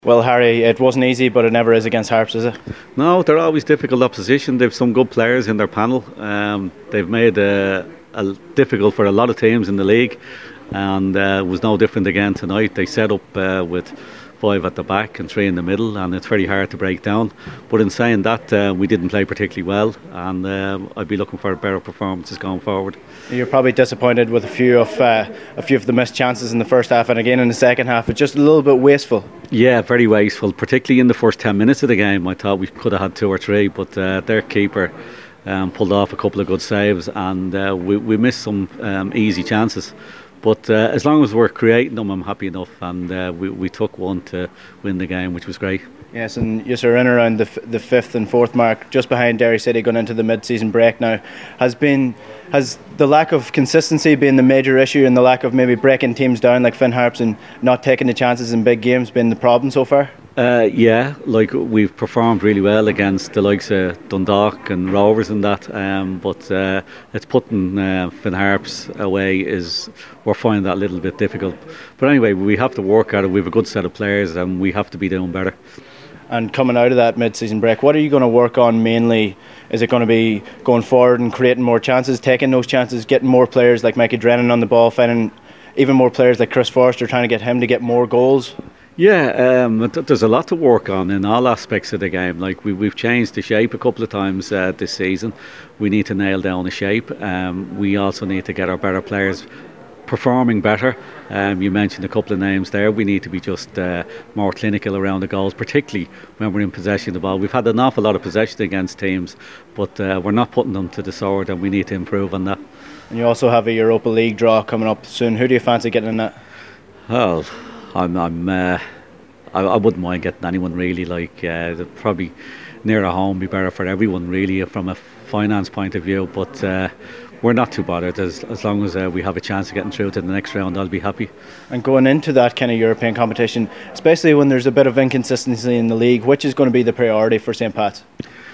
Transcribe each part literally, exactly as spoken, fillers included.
Well, Harry, it wasn't easy, but it never is against Harps, is it? No, they're always difficult opposition. They've some good players in their panel. Um, they've made uh, a difficult for a lot of teams in the league, and uh, it was no different again tonight. They set up uh, with five at the back and three in the middle, and it's very hard to break down. But in saying that, uh, we didn't play particularly well, and uh, I'd be looking for better performances going forward. You're probably disappointed with a few of uh, a few of the missed chances in the first half, and again in the second half. It's just a little bit wasteful. Yeah, very wasteful, particularly in the first ten minutes of the game. I thought we could have had two or three, but uh, their keeper um, pulled off a couple of good saves, and uh, we, we missed some um, easy chances. But uh, as long as we're creating them, I'm happy enough, and uh, we, we took one to win the game, which was great. Yes, and you're in around the, f- the fifth and fourth mark, just behind Derry City, going into the mid-season break now. Has been has the lack of consistency been the major issue, and the lack of maybe breaking teams down like Finn Harps and not taking the chances in big games been the problem so far? Uh, yeah, like we've performed really well against the likes of Dundalk and Rovers and that, um, but uh, it's putting uh, Finn Harps away is we're finding that a little bit difficult. But anyway, we have to work at it. We have a good set of players, and we have to be doing better. And coming out of that mid-season break, what are you going to work on mainly? Is it going to be going forward and creating more chances, taking those chances, getting more players like Mikey Drennan on the ball, finding even more players like Chris Forrester, trying to get him to get more goals? Yeah, um, th- there's a lot to work on in all aspects of the game. Like we, we've changed the shape a couple of times uh, this season. We need to nail down the shape. Um, we also need to get our better players performing better. Um, you mentioned a couple of names there. We need to be just uh, more clinical around the goals, particularly when we're in possession of the ball. We've had an awful lot of possession against teams, but uh, we're not putting them to the sword, and we need to improve on that. And you also have a Europa League draw coming up soon. Who do you fancy getting in that? Well, I'm, I'm uh, I, I wouldn't mind getting anyone really. Like uh, probably nearer home be better for everyone really from a finance point of view. But uh, we're not too bothered as as long as uh, we have a chance of getting through to the next round. I'll be happy. And going into that kind of European competition, especially when there's a bit of inconsistency in the league, which is going to be the priority for Saint Pat's?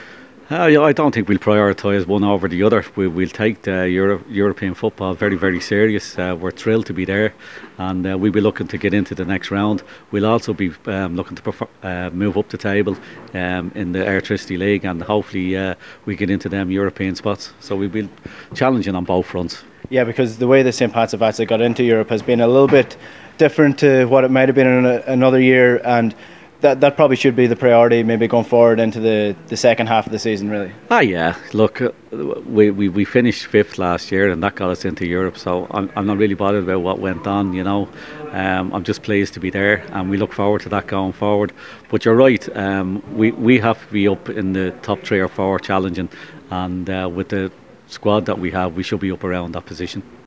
Uh, yeah, I don't think we'll prioritise one over the other. We, we'll take the Euro- European football very, very serious. Uh, we're thrilled to be there, and uh, we'll be looking to get into the next round. We'll also be um, looking to perfor- uh, move up the table um, in the Electricity League, and hopefully uh, we get into them European spots. So we'll be challenging on both fronts. Yeah, because the way the Saint Pat's have actually got into Europe has been a little bit different to what it might have been in a, another year, and That that probably should be the priority, maybe going forward into the, the second half of the season, really. Ah, yeah. Look, uh, we, we we finished fifth last year, and that got us into Europe. So I'm I'm not really bothered about what went on. You know, um, I'm just pleased to be there, and we look forward to that going forward. But you're right. Um, we we have to be up in the top three or four challenging, and uh, with the squad that we have, we should be up around that position.